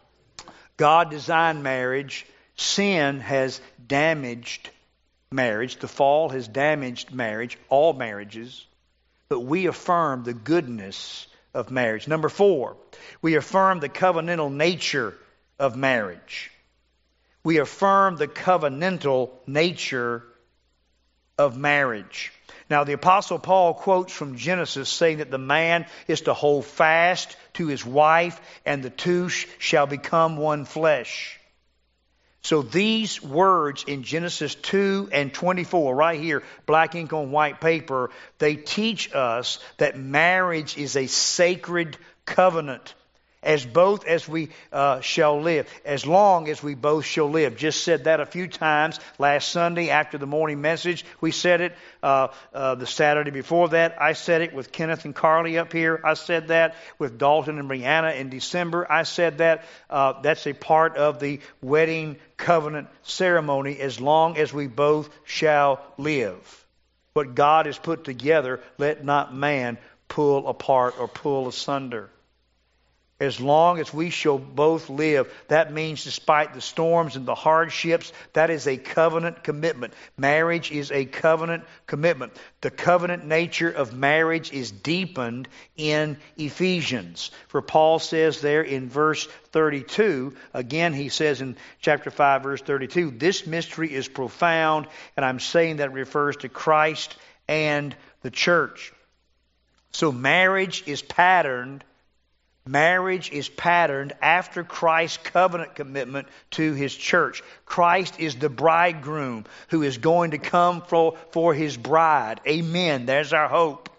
S1: God designed marriage. Sin has damaged marriage. The fall has damaged marriage, all marriages. But we affirm the goodness of marriage. Number four, we affirm the covenantal nature of marriage. We affirm the covenantal nature of marriage. Now, the Apostle Paul quotes from Genesis saying that the man is to hold fast to his wife and the two sh- shall become one flesh. So these words in Genesis two and twenty-four, right here, black ink on white paper, they teach us that marriage is a sacred covenant. As both as we uh, shall live, as long as we both shall live. Just said that a few times last Sunday after the morning message. We said it uh, uh, the Saturday before that. I said it with Kenneth and Carly up here. I said that with Dalton and Brianna in December. I said that. Uh, that's a part of the wedding covenant ceremony. As long as we both shall live. What God has put together, let not man pull apart or pull asunder. As long as we shall both live, that means despite the storms and the hardships, that is a covenant commitment. Marriage is a covenant commitment. The covenant nature of marriage is deepened in Ephesians. For Paul says there in verse thirty-two, again he says in chapter five, verse thirty-two, this mystery is profound, and I'm saying that refers to Christ and the church. So marriage is patterned Marriage is patterned after Christ's covenant commitment to His church. Christ is the bridegroom who is going to come for, for His bride. Amen. There's our hope.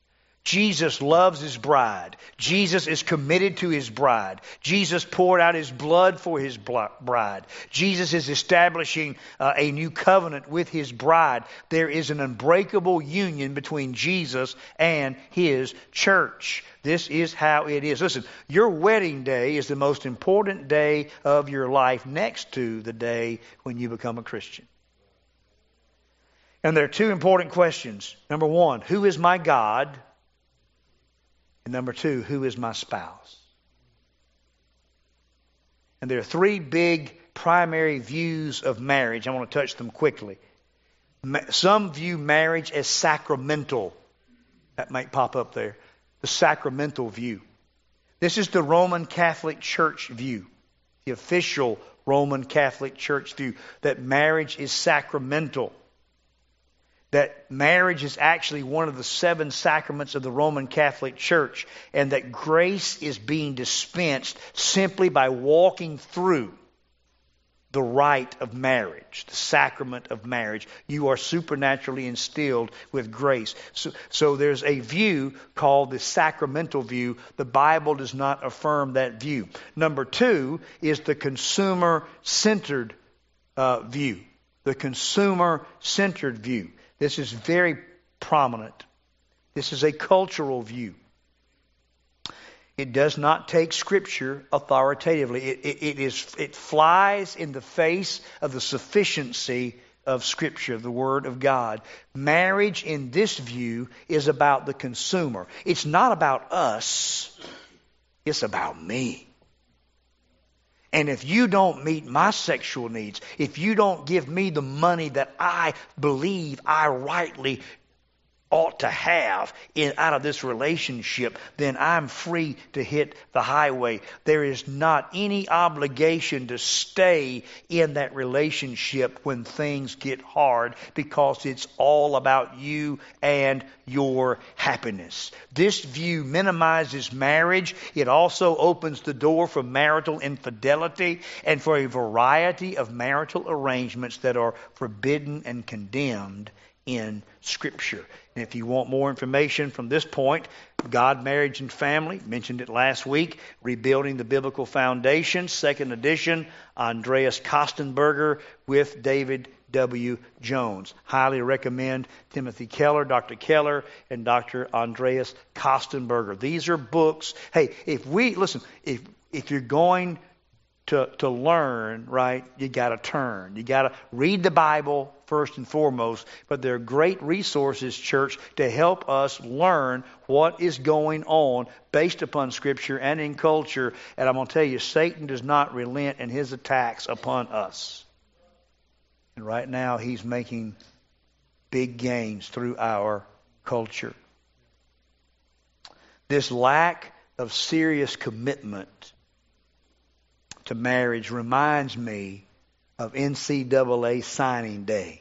S1: Jesus loves His bride. Jesus is committed to His bride. Jesus poured out His blood for His bride. Jesus is establishing uh, a new covenant with His bride. There is an unbreakable union between Jesus and His church. This is how it is. Listen, your wedding day is the most important day of your life next to the day when you become a Christian. And there are two important questions. Number one, who is my God? And number two, who is my spouse? And there are three big primary views of marriage. I want to touch them quickly. Some view marriage as sacramental. That might pop up there. The sacramental view. This is the Roman Catholic Church view. The official Roman Catholic Church view. That marriage is sacramental. That marriage is actually one of the seven sacraments of the Roman Catholic Church. And that grace is being dispensed simply by walking through the rite of marriage, the sacrament of marriage. You are supernaturally instilled with grace. So, so there's a view called the sacramental view. The Bible does not affirm that view. Number two is the consumer-centered uh, view. The consumer-centered view. This is very prominent. This is a cultural view. It does not take Scripture authoritatively. It, it, it is it flies in the face of the sufficiency of Scripture, the Word of God. Marriage in this view is about the consumer. It's not about us. It's about me. And if you don't meet my sexual needs, if you don't give me the money that I believe I rightly ought to have in, out of this relationship, then I'm free to hit the highway. There is not any obligation to stay in that relationship when things get hard, because it's all about you and your happiness. This view minimizes marriage. It also opens the door for marital infidelity and for a variety of marital arrangements that are forbidden and condemned in Scripture. And if you want more information from this point, God, Marriage, and Family, mentioned it last week, Rebuilding the Biblical Foundation, second edition, Andreas Kostenberger with David W. Jones. Highly recommend Timothy Keller, Doctor Keller, and Doctor Andreas Kostenberger. These are books. Hey, if we, listen, if if you're going to to learn, right, you got to turn. You got to read the Bible first and foremost, but they're great resources, church, to help us learn what is going on based upon Scripture and in culture. And I'm going to tell you, Satan does not relent in his attacks upon us. And right now, he's making big gains through our culture. This lack of serious commitment to marriage reminds me of N C double A signing day.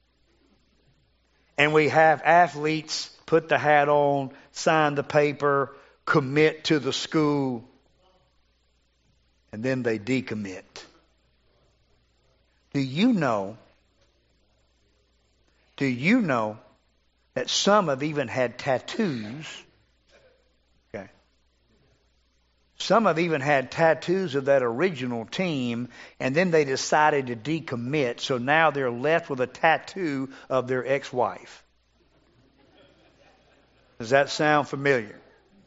S1: And we have athletes put the hat on, sign the paper, commit to the school, and then they decommit. Do you know, do you know that some have even had tattoos? Okay. Some have even had tattoos of that original team, and then they decided to decommit, so now they're left with a tattoo of their ex-wife. Does that sound familiar?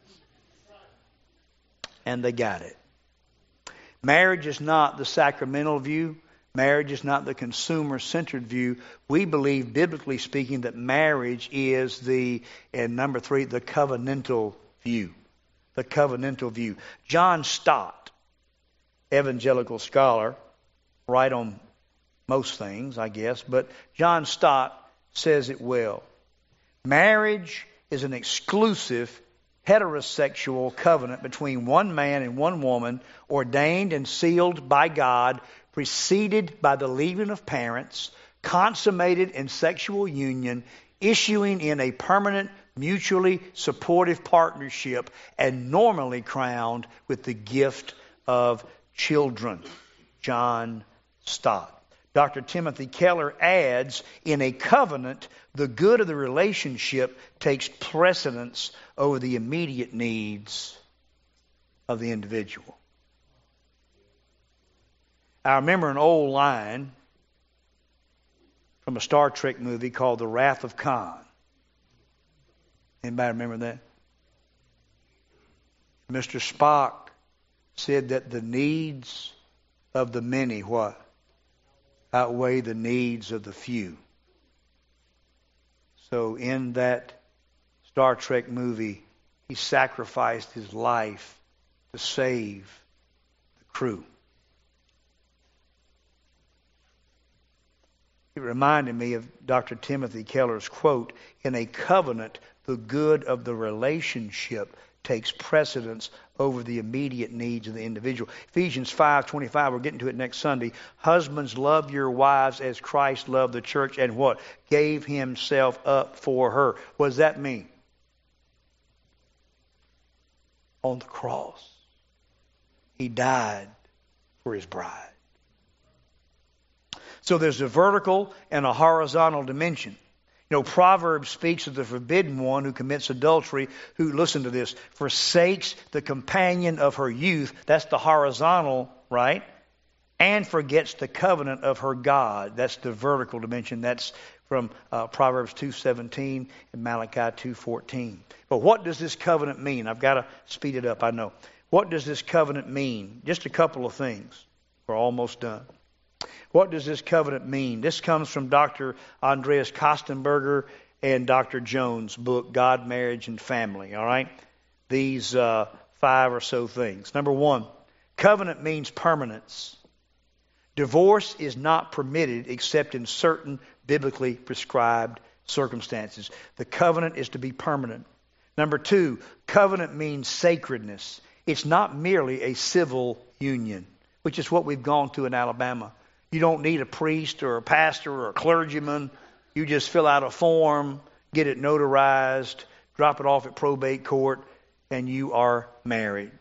S1: And they got it. Marriage is not the sacramental view. Marriage is not the consumer-centered view. We believe, biblically speaking, that marriage is the, and number three, the covenantal view. The covenantal view. John Stott, evangelical scholar, right on most things, I guess, but John Stott says it well. Marriage is an exclusive heterosexual covenant between one man and one woman, ordained and sealed by God, preceded by the leaving of parents, consummated in sexual union, issuing in a permanent, mutually supportive partnership, and normally crowned with the gift of children. John Stott. Doctor Timothy Keller adds, in a covenant, the good of the relationship takes precedence over the immediate needs of the individual. I remember an old line from a Star Trek movie called The Wrath of Khan. Anybody remember that? Mister Spock said that the needs of the many, what? Outweigh the needs of the few. So in that Star Trek movie, he sacrificed his life to save the crew. It reminded me of Doctor Timothy Keller's quote, in a covenant, the good of the relationship takes precedence over the immediate needs of the individual. Ephesians five twenty-five, we're getting to it next Sunday. Husbands, love your wives as Christ loved the church and what? Gave himself up for her. What does that mean? On the cross, he died for his bride. So there's a vertical and a horizontal dimension. You know, Proverbs speaks of the forbidden one who commits adultery, who, listen to this, forsakes the companion of her youth. That's the horizontal, right? And forgets the covenant of her God. That's the vertical dimension. That's from uh, Proverbs two seventeen and Malachi two fourteen. But what does this covenant mean? I've got to speed it up, I know. What does this covenant mean? Just a couple of things. We're almost done. What does this covenant mean? This comes from Doctor Andreas Kostenberger and Doctor Jones' book, God, Marriage, and Family. All right? These uh, five or so things. Number one, covenant means permanence. Divorce is not permitted except in certain biblically prescribed circumstances. The covenant is to be permanent. Number two, covenant means sacredness. It's not merely a civil union, which is what we've gone to in Alabama. You don't need a priest or a pastor or a clergyman. You just fill out a form, get it notarized, drop it off at probate court, and you are married.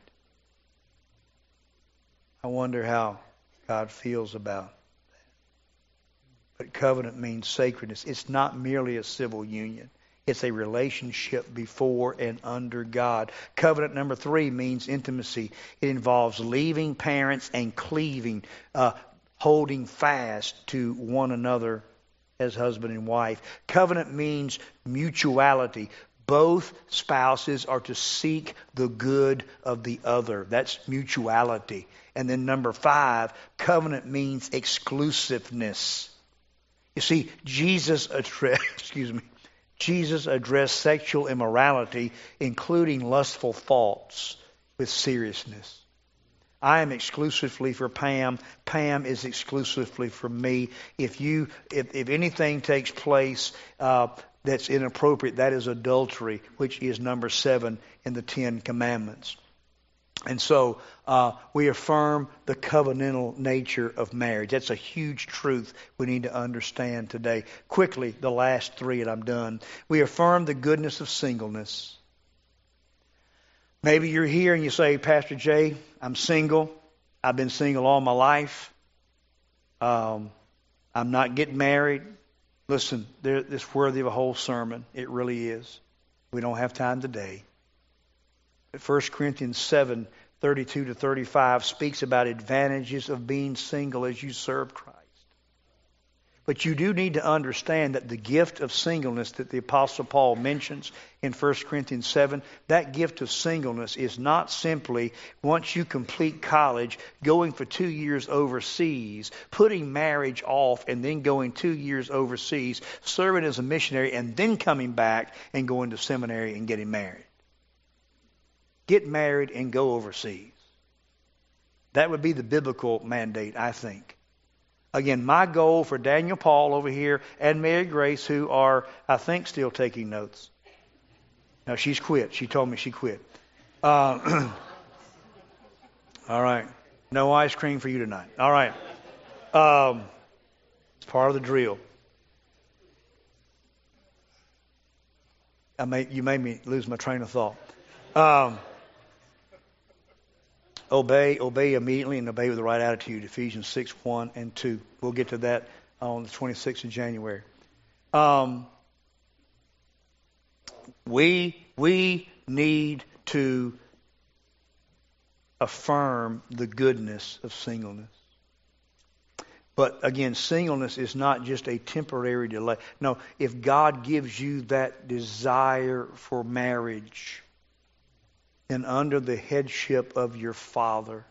S1: I wonder how God feels about that. But covenant means sacredness. It's not merely a civil union. It's a relationship before and under God. Covenant number three means intimacy. It involves leaving parents and cleaving, uh, holding fast to one another as husband and wife. Covenant means mutuality. Both spouses are to seek the good of the other. That's mutuality. And then number five, covenant means exclusiveness. You see, Jesus addressed, excuse me, Jesus addressed sexual immorality, including lustful thoughts, with seriousness. I am exclusively for Pam. Pam is exclusively for me. If you, if, if anything takes place uh, that's inappropriate, that is adultery, which is number seven in the Ten Commandments. And so uh, we affirm the covenantal nature of marriage. That's a huge truth we need to understand today. Quickly, the last three, and I'm done. We affirm the goodness of singleness. Maybe you're here and you say, Pastor Jay, I'm single. I've been single all my life. Um, I'm not getting married. Listen, it's worthy of a whole sermon. It really is. We don't have time today. First Corinthians seven, thirty-two to thirty-five speaks about advantages of being single as you serve Christ. But you do need to understand that the gift of singleness that the Apostle Paul mentions in First Corinthians seven, that gift of singleness is not simply, once you complete college, going for two years overseas, putting marriage off and then going two years overseas, serving as a missionary, and then coming back and going to seminary and getting married. Get married and go overseas. That would be the biblical mandate, I think. Again, my goal for Daniel Paul over here and Mary Grace, who are, I think, still taking notes. No, she's quit. She told me she quit. Uh, all right. No ice cream for you tonight. All right. Um, it's part of the drill. I made, you made me lose my train of thought. Um, Obey, obey immediately, and obey with the right attitude. Ephesians six, one and two. We'll get to that on the twenty-sixth of January. Um, we we need to affirm the goodness of singleness. But again, singleness is not just a temporary delay. No, if God gives you that desire for marriage, and under the headship of your Father,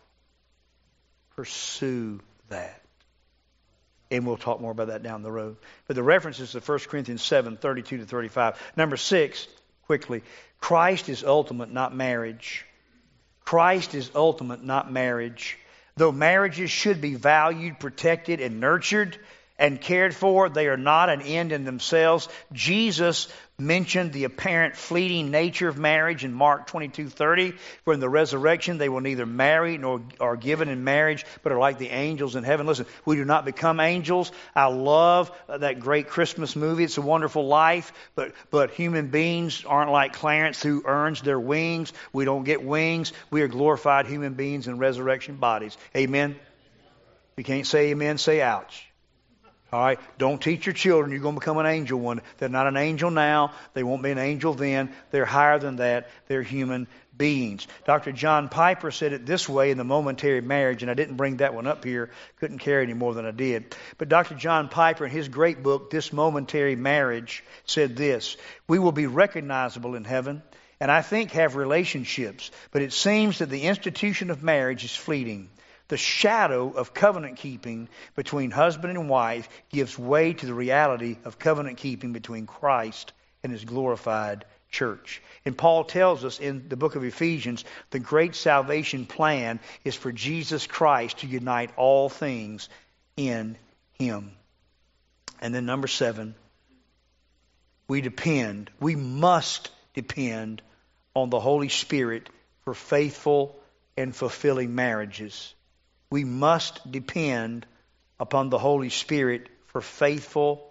S1: pursue that. And we'll talk more about that down the road. But the reference is to First Corinthians seven, thirty-two to thirty-five. Number six, quickly, Christ is ultimate, not marriage. Christ is ultimate, not marriage. Though marriages should be valued, protected, and nurtured, and cared for, they are not an end in themselves. Jesus mentioned the apparent fleeting nature of marriage in Mark twenty-two thirty. For in the resurrection they will neither marry nor are given in marriage, but are like the angels in heaven. Listen, we do not become angels. I love that great Christmas movie, It's a Wonderful Life. But but human beings aren't like Clarence, who earns their wings. We don't get wings. We are glorified human beings in resurrection bodies. Amen? If you can't say amen, say ouch. All right, don't teach your children you're going to become an angel one. They're not an angel now. They won't be an angel then. They're higher than that. They're human beings. Doctor John Piper said it this way in The Momentary Marriage, and I didn't bring that one up here. Couldn't carry any more than I did. But Doctor John Piper, in his great book, This Momentary Marriage, said this: we will be recognizable in heaven, and I think have relationships, but it seems that the institution of marriage is fleeting. The shadow of covenant keeping between husband and wife gives way to the reality of covenant keeping between Christ and His glorified church. And Paul tells us in the book of Ephesians, the great salvation plan is for Jesus Christ to unite all things in Him. And then number seven, we depend, we must depend on the Holy Spirit for faithful and fulfilling marriages. We must depend upon the Holy Spirit for faithful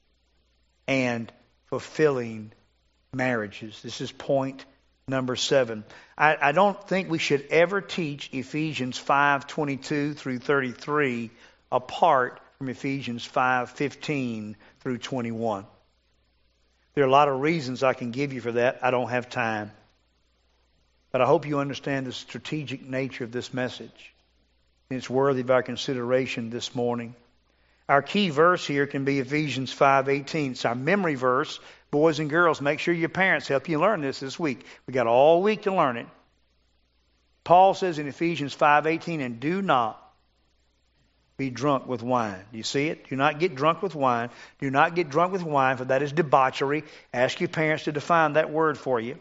S1: and fulfilling marriages. This is point number seven. I, I don't think we should ever teach Ephesians five twenty-two through thirty-three apart from Ephesians five fifteen through twenty-one. There are a lot of reasons I can give you for that. I don't have time. But I hope you understand the strategic nature of this message. And it's worthy of our consideration this morning. Our key verse here can be Ephesians five eighteen. It's our memory verse. Boys and girls, make sure your parents help you learn this this week. We got all week to learn it. Paul says in Ephesians five eighteen, and do not be drunk with wine. Do you see it? Do not get drunk with wine. Do not get drunk with wine, for that is debauchery. Ask your parents to define that word for you.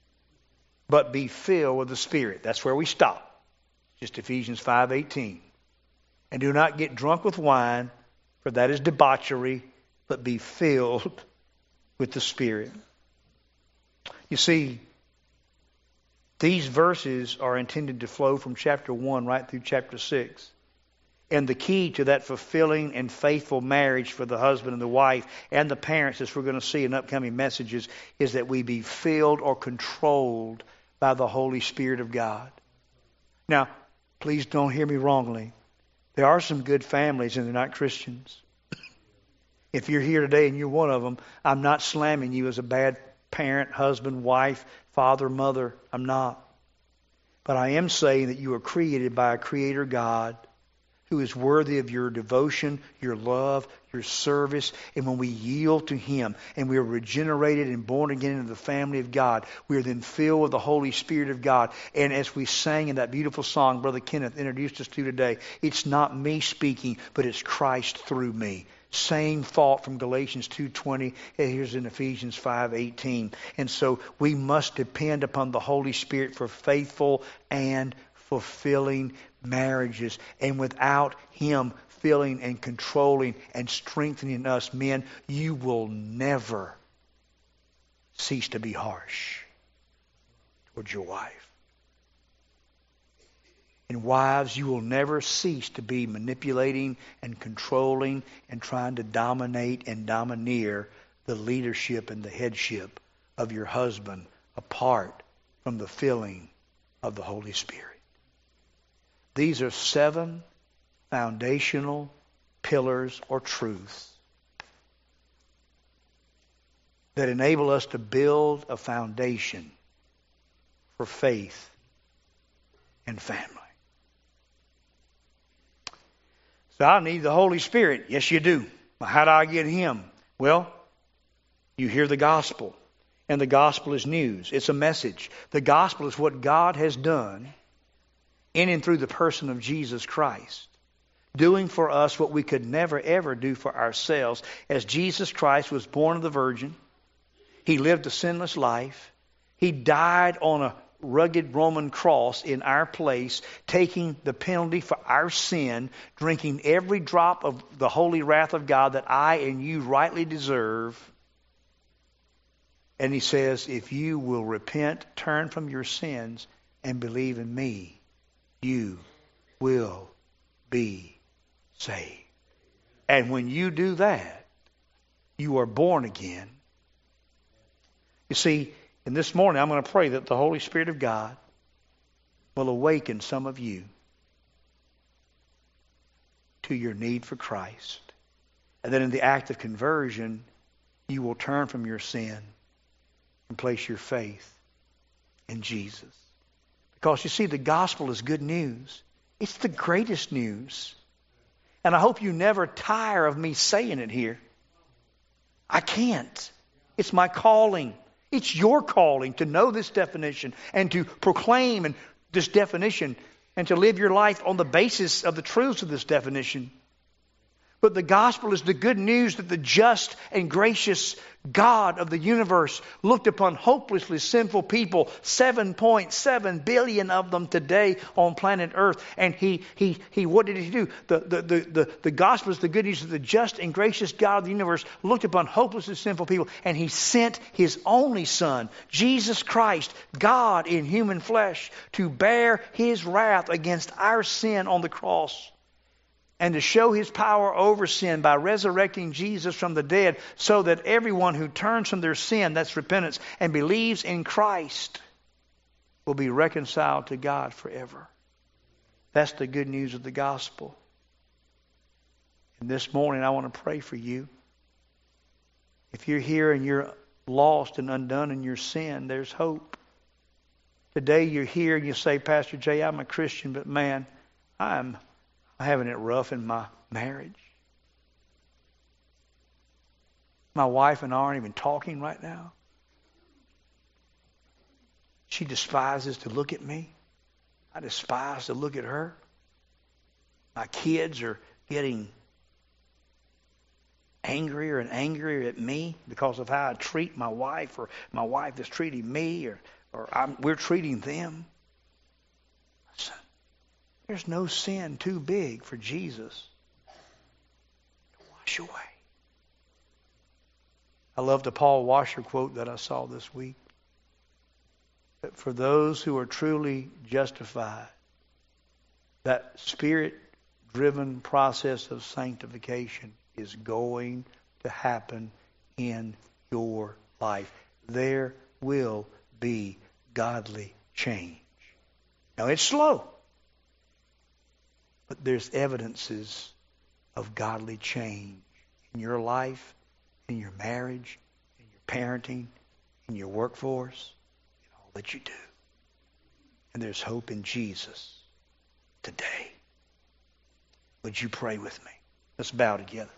S1: But be filled with the Spirit. That's where we stop. Just Ephesians five eighteen. And do not get drunk with wine, for that is debauchery, but be filled with the Spirit. You see, these verses are intended to flow from chapter one right through chapter six. And the key to that fulfilling and faithful marriage for the husband and the wife and the parents, as we're going to see in upcoming messages, is that we be filled or controlled by the Holy Spirit of God. Now, please don't hear me wrongly. There are some good families and they're not Christians. If you're here today and you're one of them, I'm not slamming you as a bad parent, husband, wife, father, mother. I'm not. But I am saying that you are created by a Creator God who is worthy of your devotion, your love, your service. And when we yield to Him and we are regenerated and born again into the family of God, we are then filled with the Holy Spirit of God. And as we sang in that beautiful song Brother Kenneth introduced us to today, it's not me speaking, but it's Christ through me. Same thought from Galatians two twenty, and here's in Ephesians five eighteen. And so we must depend upon the Holy Spirit for faithful and fulfilling marriages. And without Him filling and controlling and strengthening us, men, you will never cease to be harsh towards your wife. And wives, you will never cease to be manipulating and controlling and trying to dominate and domineer the leadership and the headship of your husband apart from the filling of the Holy Spirit. These are seven foundational pillars or truths that enable us to build a foundation for faith and family. So I need the Holy Spirit. Yes, you do. How do I get Him? Well, you hear the gospel. And the gospel is news. It's a message. The gospel is what God has done in and through the person of Jesus Christ, doing for us what we could never, ever do for ourselves. As Jesus Christ was born of the Virgin, He lived a sinless life. He died on a rugged Roman cross in our place, taking the penalty for our sin, drinking every drop of the holy wrath of God that I and you rightly deserve. And He says, if you will repent, turn from your sins, and believe in me, you will be saved. And when you do that, you are born again. You see, and this morning I'm going to pray that the Holy Spirit of God will awaken some of you to your need for Christ. And then in the act of conversion, you will turn from your sin and place your faith in Jesus. Because you see, the gospel is good news. It's the greatest news. And I hope you never tire of me saying it here. I can't. It's my calling. It's your calling to know this definition and to proclaim and this definition and to live your life on the basis of the truths of this definition. But the gospel is the good news that the just and gracious God of the universe looked upon hopelessly sinful people, seven point seven billion of them today on planet Earth. And he, he, he, what did he do? The, the, the, the, the gospel is the good news that the just and gracious God of the universe looked upon hopelessly sinful people, and he sent his only Son, Jesus Christ, God in human flesh, to bear his wrath against our sin on the cross, and to show his power over sin by resurrecting Jesus from the dead, so that everyone who turns from their sin, that's repentance, and believes in Christ will be reconciled to God forever. That's the good news of the gospel. And this morning I want to pray for you. If you're here and you're lost and undone in your sin, there's hope. Today you're here and you say, Pastor Jay, I'm a Christian, but man, I'm having it rough in my marriage. My wife and I aren't even talking right now. She despises to look at me. I despise to look at her. My kids are getting angrier and angrier at me because of how I treat my wife, or my wife is treating me, or, or I'm, we're treating them. Listen. There's no sin too big for Jesus to wash away. I love the Paul Washer quote that I saw this week. That for those who are truly justified, that Spirit-driven process of sanctification is going to happen in your life. There will be godly change. Now it's slow. But there's evidences of godly change in your life, in your marriage, in your parenting, in your workforce, in all that you do. And there's hope in Jesus today. Would you pray with me? Let's bow together.